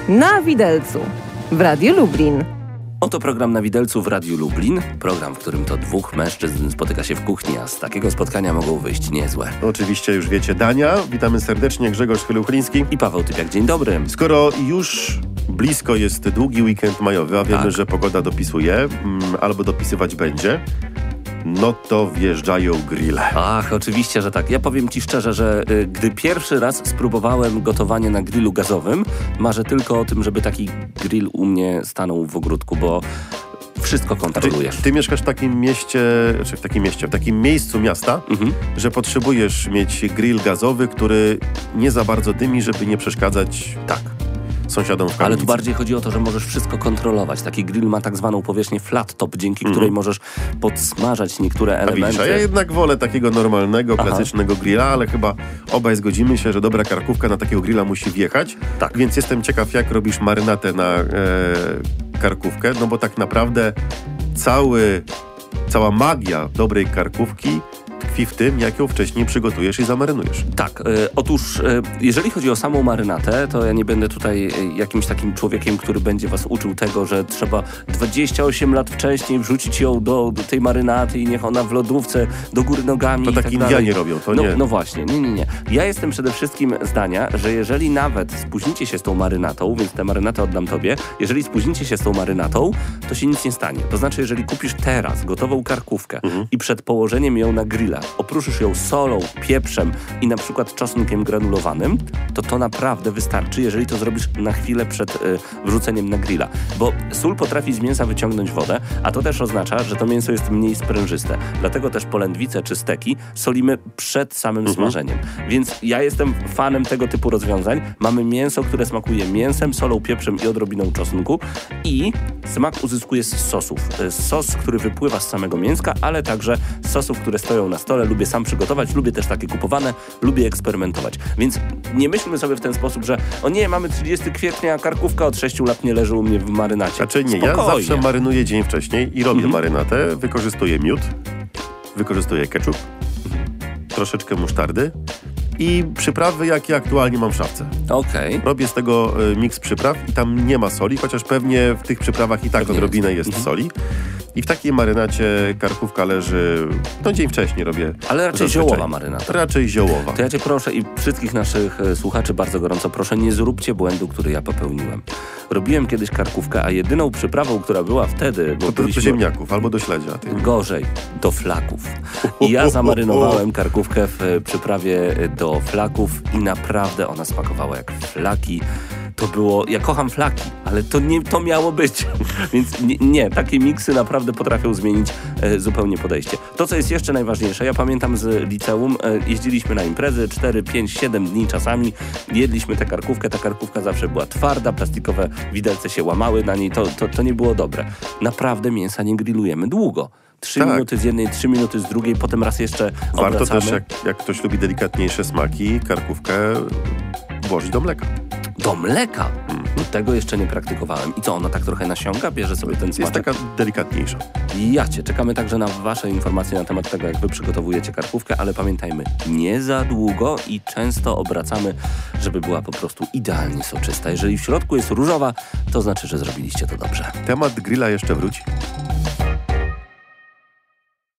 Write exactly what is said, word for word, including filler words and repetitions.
Na widelcu w Radiu Lublin. Oto program Na widelcu w Radiu Lublin. Program, w którym to dwóch mężczyzn spotyka się w kuchni, a z takiego spotkania mogą wyjść niezłe. Oczywiście już wiecie, Dania. Witamy serdecznie, Grzegorz Chyluchliński i Paweł Typiak. Dzień dobry. Skoro już blisko jest długi weekend majowy, a wiemy, tak. że pogoda dopisuje, mm, albo dopisywać będzie, no to wjeżdżają grille. Ach, oczywiście, że tak. Ja powiem ci szczerze, że y, gdy pierwszy raz spróbowałem gotowanie na grillu gazowym, marzę tylko o tym, żeby taki grill u mnie stanął w ogródku, bo wszystko kontrolujesz. Ty, ty mieszkasz w takim mieście, czy w takim mieście, w takim miejscu miasta, mhm. że potrzebujesz mieć grill gazowy, który nie za bardzo dymi, żeby nie przeszkadzać tak. sąsiadom w kamienicy. Ale tu bardziej chodzi o to, że możesz wszystko kontrolować. Taki grill ma tak zwaną powierzchnię flat top, dzięki mm. której możesz podsmażać niektóre elementy. A widzisz, a ja jednak wolę takiego normalnego, klasycznego Aha. grilla, ale chyba obaj zgodzimy się, że dobra karkówka na takiego grilla musi wjechać. Tak. Więc jestem ciekaw, jak robisz marynatę na e, karkówkę, no bo tak naprawdę cały, cała magia dobrej karkówki tkwi w tym, jak ją wcześniej przygotujesz i zamarynujesz. Tak. Y, otóż, y, jeżeli chodzi o samą marynatę, to ja nie będę tutaj y, jakimś takim człowiekiem, który będzie was uczył tego, że trzeba dwadzieścia osiem lat wcześniej wrzucić ją do, do tej marynaty i niech ona w lodówce do góry nogami. To i tak, tak Indianie dalej. robią, to no, nie. No właśnie, nie, nie, nie. Ja jestem przede wszystkim zdania, że jeżeli nawet spóźnicie się z tą marynatą, więc tę marynatę oddam tobie, jeżeli spóźnicie się z tą marynatą, to się nic nie stanie. To znaczy, jeżeli kupisz teraz gotową karkówkę mhm. i przed położeniem ją na grilla opruszysz ją solą, pieprzem i na przykład czosnkiem granulowanym, to to naprawdę wystarczy, jeżeli to zrobisz na chwilę przed y, wrzuceniem na grilla. Bo sól potrafi z mięsa wyciągnąć wodę, a to też oznacza, że to mięso jest mniej sprężyste. Dlatego też polędwice czy steki solimy przed samym mhm. smażeniem. Więc ja jestem fanem tego typu rozwiązań. Mamy mięso, które smakuje mięsem, solą, pieprzem i odrobiną czosnku i smak uzyskuje z sosów. Sos, który wypływa z samego mięska, ale także z sosów, które stoją na stole. Lubię sam przygotować, lubię też takie kupowane, lubię eksperymentować. Więc nie myślmy sobie w ten sposób, że o nie, mamy trzydziestego kwietnia, a karkówka od sześciu lat nie leży u mnie w marynacie. Znaczy nie, Spokojnie. Ja zawsze marynuję dzień wcześniej i robię mhm. marynatę, wykorzystuję miód, wykorzystuję ketchup, mhm. troszeczkę musztardy i przyprawy, jakie aktualnie mam w szafce. Okej. Okay. Robię z tego y, miks przypraw i tam nie ma soli, chociaż pewnie w tych przyprawach i tak pewnie odrobinę jest, jest mhm. soli. I w takiej marynacie karkówka leży, no dzień wcześniej robię. Ale raczej zazwyczaj. Ziołowa marynata. Raczej ziołowa. To ja cię proszę i wszystkich naszych słuchaczy bardzo gorąco proszę, nie zróbcie błędu, który ja popełniłem. Robiłem kiedyś karkówkę, a jedyną przyprawą, która była wtedy... Bo to byliśmy... do ziemniaków albo do śledzia. Ty. Gorzej, do flaków. I ja zamarynowałem karkówkę w przyprawie do flaków i naprawdę ona smakowała jak flaki. To było, ja kocham flaki, ale to nie to miało być. Więc nie, nie, takie miksy naprawdę potrafią zmienić e, zupełnie podejście. To, co jest jeszcze najważniejsze, ja pamiętam z liceum, e, jeździliśmy na imprezy cztery, pięć, siedem dni czasami, jedliśmy tę karkówkę, ta karkówka zawsze była twarda, plastikowe widelce się łamały na niej, to, to, to nie było dobre. Naprawdę mięsa nie grillujemy długo. Trzy tak. minuty z jednej, trzy minuty z drugiej, potem raz jeszcze Warto obracamy. też, jak, jak ktoś lubi delikatniejsze smaki, karkówkę włożyć do mleka. Do mleka? Mm. No tego jeszcze nie praktykowałem. I co, ona tak trochę nasiąga? Bierze sobie ten smaczek? Jest taka delikatniejsza. Jacie, czekamy także na wasze informacje na temat tego, jak wy przygotowujecie karkówkę, ale pamiętajmy, nie za długo i często obracamy, żeby była po prostu idealnie soczysta. Jeżeli w środku jest różowa, to znaczy, że zrobiliście to dobrze. Temat grilla jeszcze wróci.